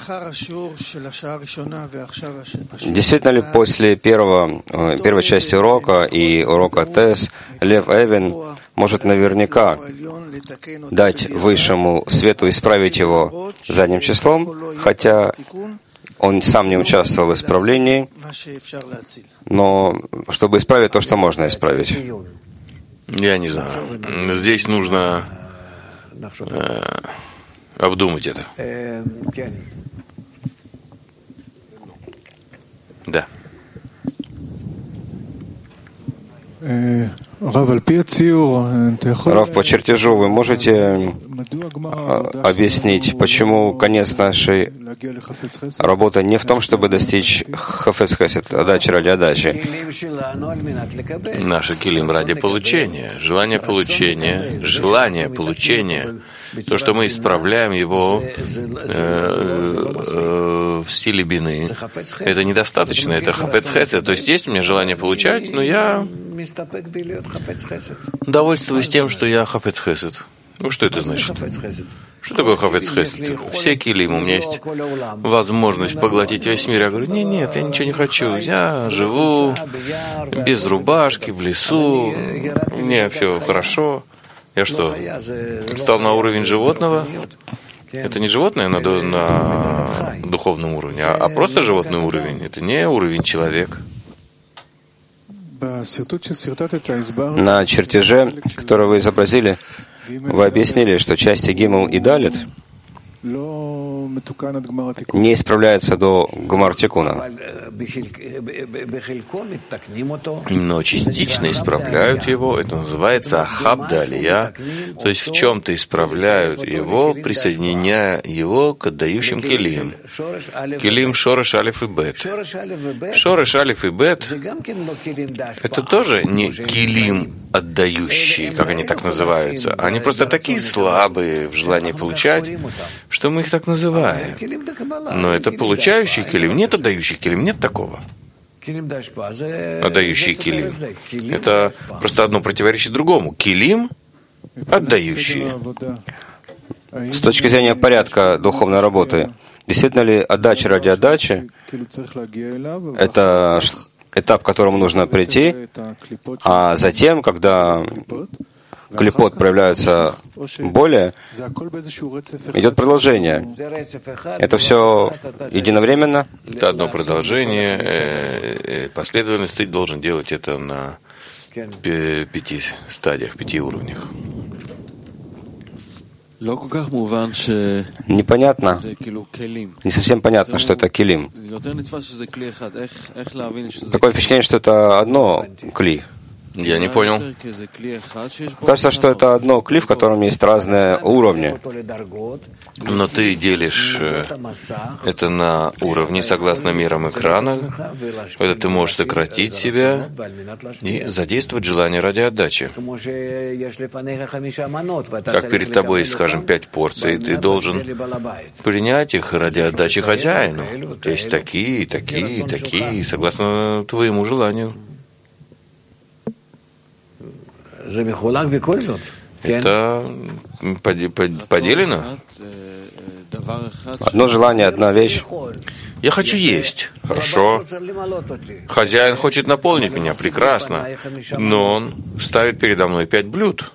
действительно ли после первого, первой части урока и урока ТЭС Лев Эвен может наверняка дать высшему свету исправить его задним числом, хотя он сам не участвовал в исправлении, но чтобы исправить то, что можно исправить? Я не знаю. Здесь нужно э, обдумать это. Да. Рав, по чертежу вы можете объяснить, почему конец нашей работы не в том, чтобы достичь хафец хесед, отдачи ради отдачи? Наше килим ради получения, желание получения, желание получения, то, что мы исправляем его э, э, в стиле бины, это недостаточно, это хафец хесед. То есть есть у меня желание получать, но я довольствуюсь тем, что я хафец хесед. Ну, что это значит? Что такое хафец хесед? Все килим, у меня есть возможность поглотить весь мир. Я говорю, нет, нет, я ничего не хочу. Я живу без рубашки, в лесу, мне все хорошо. Я что, стал на уровень животного? Это не животное на, на духовном уровне, а, а просто животный уровень. Это не уровень человека. На чертеже, который вы изобразили, вы объяснили, что части Гимл и Далит не исправляются до Гмар Тикуна. Но частично исправляют его, это называется Ахабда Алия, то есть в чем-то исправляют его, присоединяя его к отдающим килим. Килим Шореш Алиф и Бет. Шореш Алиф и Бет — это тоже не килим отдающие, как они так называются. Они просто такие слабые в желании получать, что мы их так называем. Но это получающий килим, нет отдающих килим, нет такого. Отдающий килим. Это просто одно противоречит другому. Килим — отдающие. С точки зрения порядка духовной работы, действительно ли отдача ради отдачи — это этап, к которому нужно прийти, а затем, когда клипот проявляются более, идет продолжение. Это все единовременно? Это одно продолжение. Последовательность ты должен делать это на пяти стадиях, пяти уровнях. Непонятно, не совсем понятно, что это килим. Такое впечатление, что это одно кли. Я не понял. Кажется, что это одно кли, в котором есть разные уровни. Но ты делишь это на уровни согласно мерам экрана, когда ты можешь сократить себя и задействовать желание ради отдачи. Как перед тобой есть, скажем, пять порций, ты должен принять их ради отдачи хозяину. Есть такие, такие, такие, согласно твоему желанию. Это поделено? Одно желание, одна вещь. Я хочу есть. Хорошо. Хозяин хочет наполнить меня. Прекрасно. Но он ставит передо мной пять блюд.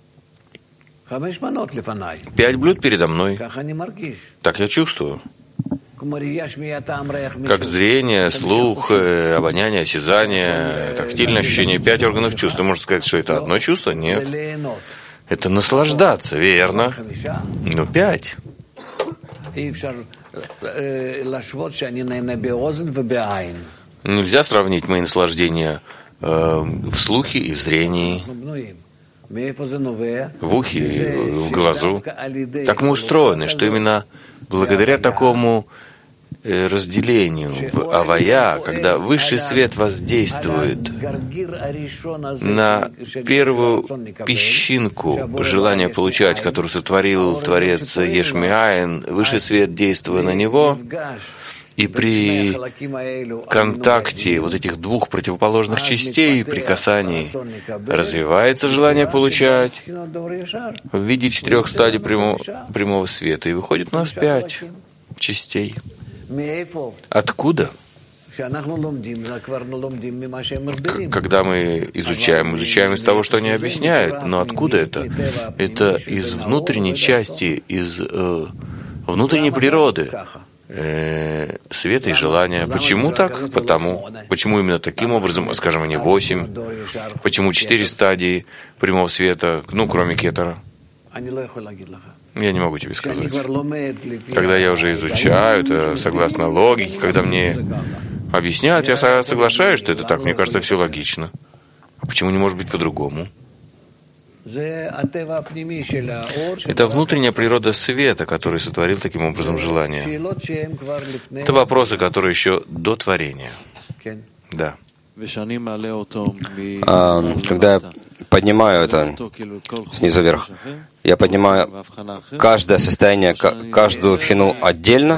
Пять блюд передо мной. Так я чувствую. Как зрение, слух, обоняние, осязание, тактильное ощущение, пять органов чувств. Ты можешь сказать, что это одно чувство? Нет. Это наслаждаться, верно. Но пять. Нельзя сравнить мои наслаждения э, в слухе и в зрении, в ухе и в глазу. Так мы устроены, что именно благодаря такому разделению в авая, когда высший свет воздействует на первую песчинку желания получать, которую сотворил Творец Еш Миаин, высший свет, действуя на него, и при контакте вот этих двух противоположных частей, при касании, развивается желание получать в виде четырех стадий прямого, прямого света, и выходит у нас пять частей. Откуда? Когда мы изучаем, изучаем из того, что они объясняют. Но откуда это? Это из внутренней части, из э, внутренней природы э, света и желания. Почему так? Потому. Почему именно таким образом, скажем, они восемь? Почему четыре стадии прямого света, ну, кроме кетера? Я не могу тебе сказать. Когда я уже изучаю это согласно логике, когда мне объясняют, я соглашаюсь, что это так. Мне кажется, все логично. А почему не может быть по-другому? Это внутренняя природа света, который сотворил таким образом желание. Это вопросы, которые еще до творения. Да. А, когда я поднимаю это снизу вверх, я поднимаю каждое состояние, каждую хину отдельно?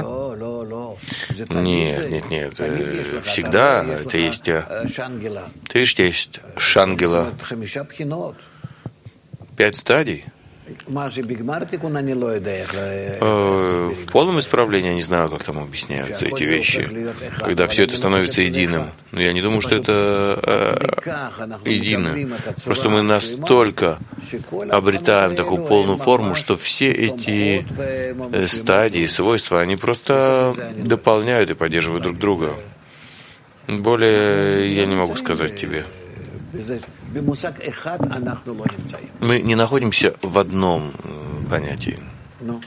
Нет, нет, нет. Всегда это есть... Ты видишь, есть шангела. Пять стадий. В полном исправлении я не знаю, как там объясняются эти вещи, когда все это становится единым. Но я не думаю, что это э, едино. Просто мы настолько обретаем такую полную форму, что все эти стадии, свойства, они просто дополняют и поддерживают друг друга. Более я не могу сказать тебе. Мы не находимся в одном понятии. Ну.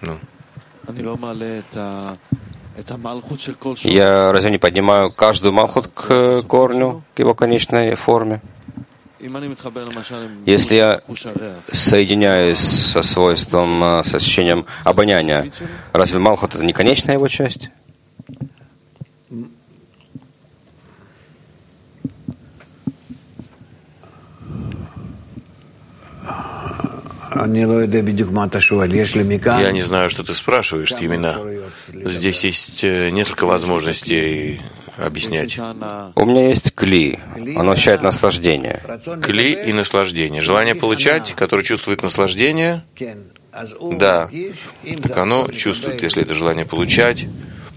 Я разве не поднимаю каждую малхут к корню, к его конечной форме? Если я соединяюсь со свойством, с ощущением обоняния, разве малхут — это не конечная его часть? Я не знаю, что ты спрашиваешь, именно. Здесь есть несколько возможностей объяснять. У меня есть кли. Оно ощущает наслаждение. Кли и наслаждение. Желание получать, которое чувствует наслаждение, да. Так оно чувствует, если это желание получать,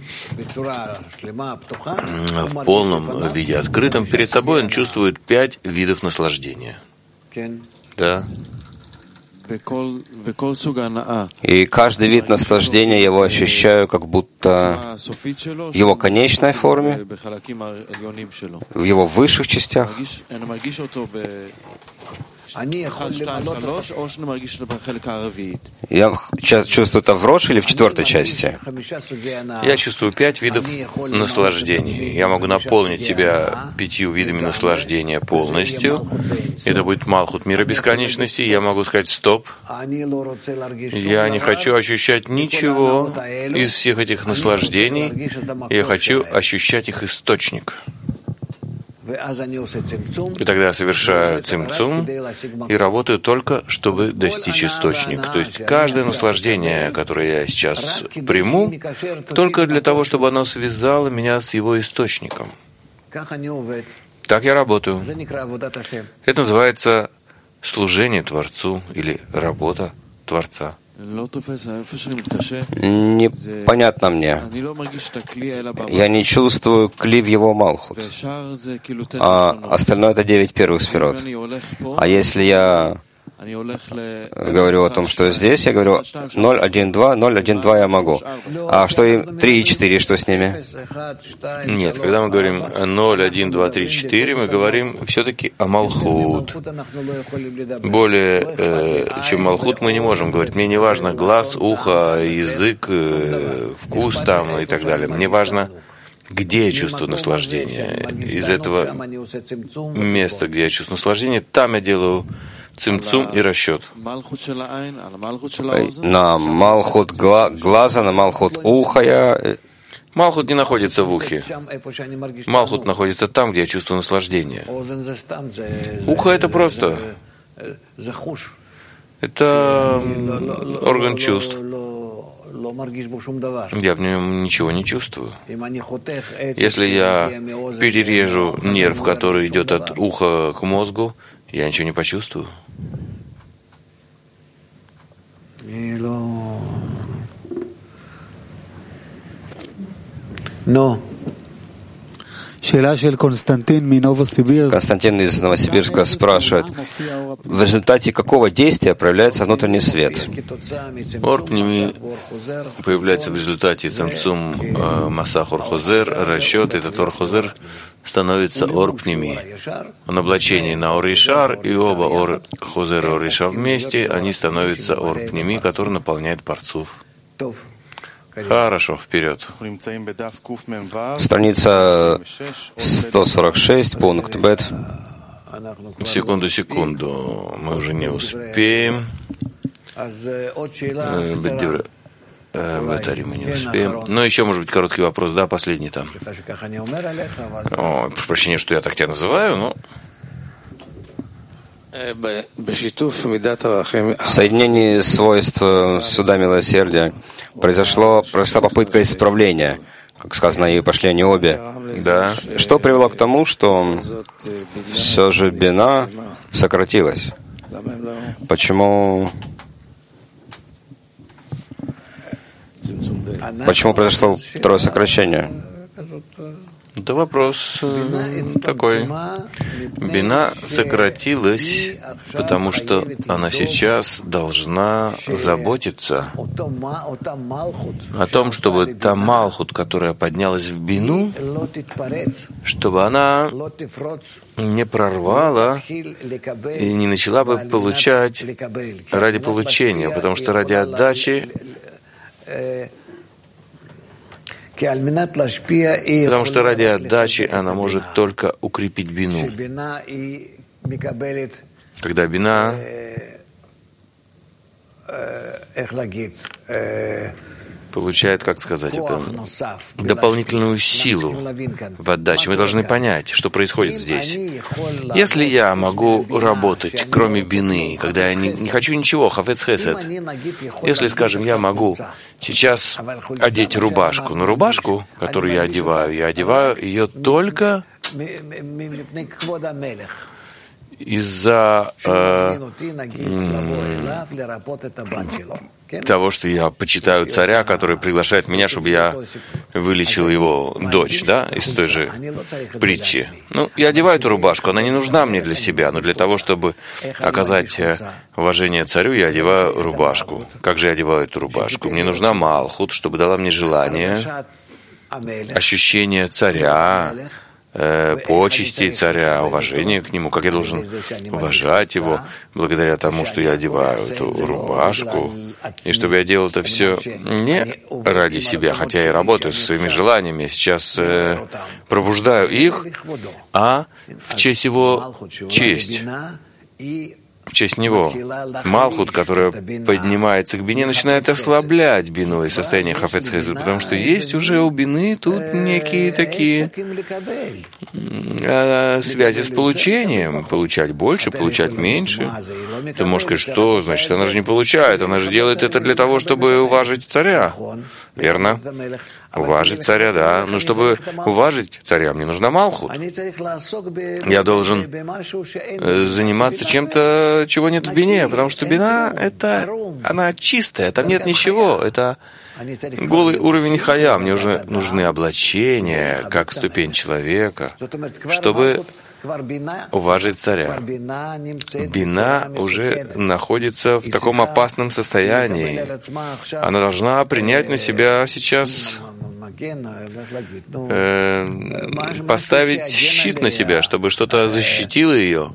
в полном виде, открытом перед собой, он чувствует пять видов наслаждения. Да. И каждый вид наслаждения я его ощущаю как будто в его конечной форме, в его высших частях. Я чувствую это в рош или в четвертой части? Я чувствую пять видов наслаждений. Я могу наполнить тебя пятью видами наслаждения полностью. Это будет малхут мира бесконечности. Я могу сказать стоп. Я не хочу ощущать ничего из всех этих наслаждений. Я хочу ощущать их источник. И тогда я совершаю цимцум и работаю только, чтобы достичь источник. То есть каждое наслаждение, которое я сейчас приму, только для того, чтобы оно связало меня с его источником. Так я работаю. Это называется служение Творцу или работа Творца. Непонятно мне. Я не чувствую кли в его малхут. А остальное — это девять первых сферот. А если я говорю о том, что здесь, я говорю ноль, один, два, ноль, один, два я могу. А что и три и четыре, что с ними? Нет, когда мы говорим ноль, один, два, три, четыре, мы говорим все-таки о малхут. Более э, чем малхут мы не можем говорить. Мне не важно глаз, ухо, язык, э, вкус там и так далее. Мне важно, где я чувствую наслаждение. Из этого места, где я чувствую наслаждение, там я делаю цимцум и расчет. На малхут гла- глаза, на малхут уха я... Малхут не находится в ухе. Малхут находится там, где я чувствую наслаждение. Ухо — это просто... Это орган чувств. Я в нем ничего не чувствую. Если я перережу нерв, который идет от уха к мозгу, я ничего не почувствую. Но Константин из Новосибирска спрашивает, в результате какого действия проявляется внутренний свет? Ор пними появляется в результате цимцум масах ор-хозер, расчет, этот ор-хозер становится ор пними. Он облачение на ор-ишар, и оба ор-хозер и ор-ишар вместе, они становятся ор пними, который наполняет парцуф. Хорошо, вперед. Страница сто сорок шесть, пункт Бет. Секунду, секунду. Мы уже не успеем. В Атаре мы не успеем. Но еще, может быть, короткий вопрос. Да, последний там. О, прошу прощения, что я так тебя называю, но... В соединении свойств суда милосердия произошло, произошла попытка исправления, как сказано, и пошли они обе. Да. Что привело к тому, что все же бина сократилась? Почему Почему произошло второе сокращение? Это вопрос э, такой. Бина сократилась, потому что она сейчас должна заботиться о том, чтобы та Малхут, которая поднялась в Бину, чтобы она не прорвала и не начала бы получать ради получения, потому что ради отдачи, потому что ради отдачи она может только укрепить бину. Когда бина получает, как сказать это, дополнительную силу в отдаче. Мы должны понять, что происходит здесь. Если я могу работать, кроме бины, когда я не, не хочу ничего, хафец хесед, если, скажем, я могу сейчас одеть рубашку, но рубашку, которую я одеваю, я одеваю ее только из-за э, того, что я почитаю царя, который приглашает меня, чтобы я вылечил его дочь, да, из той же притчи. Ну, я одеваю эту рубашку, она не нужна мне для себя, но для того, чтобы оказать уважение царю, я одеваю рубашку. Как же я одеваю эту рубашку? Мне нужна Малхут, чтобы дала мне желание, ощущение царя, почестей царя, уважения к нему, как я должен уважать его, благодаря тому, что я одеваю эту рубашку, и чтобы я делал это все не ради себя, хотя я работаю со своими желаниями, я сейчас э, пробуждаю их, а в честь его честь, в честь него. Малхут, которая поднимается к бине, начинает ослаблять бину и состояние хафец хесед, потому что есть уже у бины тут некие такие э, связи с получением. Получать больше, получать меньше. Ты можешь сказать, что значит, она же не получает, она же делает это для того, чтобы уважить царя. Верно? Уважить царя, да. Но чтобы уважить царя, мне нужна Малхут. Я должен заниматься чем-то, чего нет в бине, потому что бина — это, она чистая, там нет ничего, это голый уровень хая. Мне уже нужны облачения, как ступень человека, чтобы уважить царя. Бина уже находится в таком опасном состоянии. Она должна принять на себя сейчас, э, поставить щит на себя, чтобы что-то защитило ее.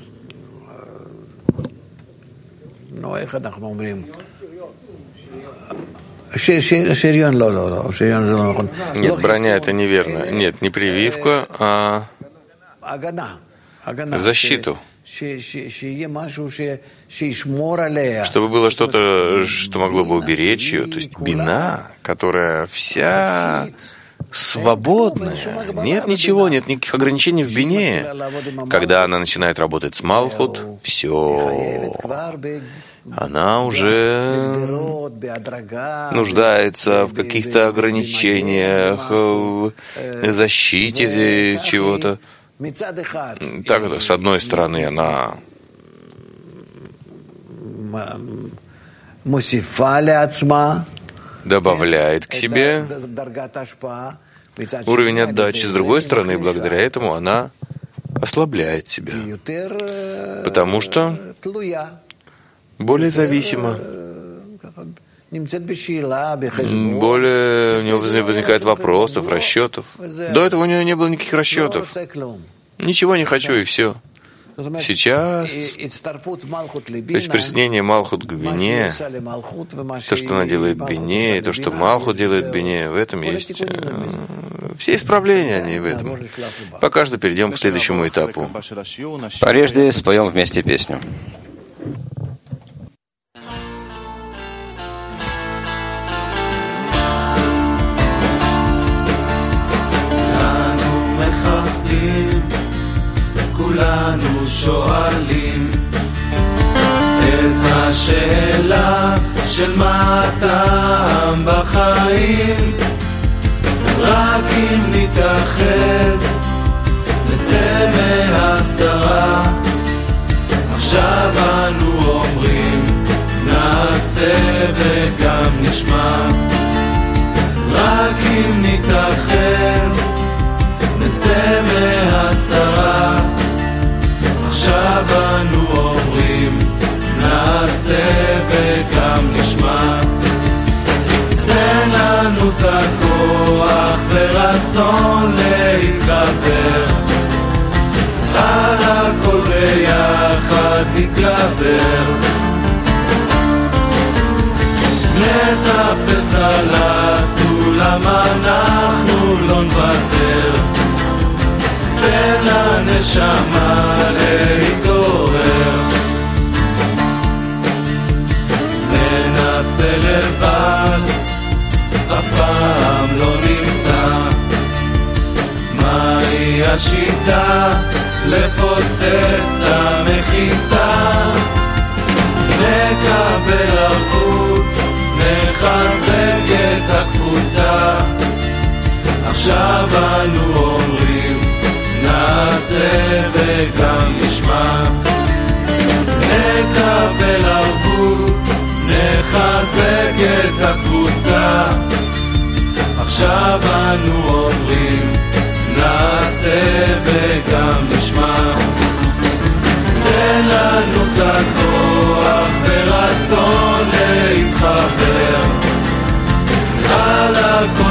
Нет, броня — это неверно. Нет, не прививка, а защиту. Чтобы было что-то, что могло бы уберечь ее. То есть бина, которая вся свободная. Нет ничего, нет никаких ограничений в бине. Когда она начинает работать с Малхут, все. Она уже нуждается в каких-то ограничениях, в защите чего-то. Так, с одной стороны, она добавляет к себе уровень отдачи, с другой стороны, благодаря этому она ослабляет себя, потому что более зависима, более у нее возникает вопросов, расчетов. До этого у нее не было никаких расчетов. Ничего не хочу, и все. Сейчас, то есть присоединение Малхут к бине, то, что она делает бине, и то, что Малхут делает бине, в этом есть э, все исправления, они в этом. Пока что перейдем к следующему этапу. Прежде споем вместе песню. כולנו שואלים את השאלה של מה הטעם בחיים, רק אם נתאחד נצא מהסתרה. עכשיו אנו אומרים נעשה וגם נשמע. רק אם נתאחד נצא מהסתרה. עכשיו אנו אומרים נעשה וגם נשמע. תן לנו את הכוח ורצון להתגבר, על הכל ביחד נתגבר. נטפס על הסולם אנחנו לא נוותר, תן לנשמה להתעורר. ננסה לבד אף פעם לא נמצא, מהי השיטה לפוצץ את המחיצה. נקבל ערבות, נחזק את הקבוצה. עכשיו אנו אומרים נעשה וגם נשמע. נקבל ערבות, נחזק את הקבוצה. עכשיו אנו אומרים נעשה וגם נשמע. תן לנו את הכוח ורצון להתחבר, על הכל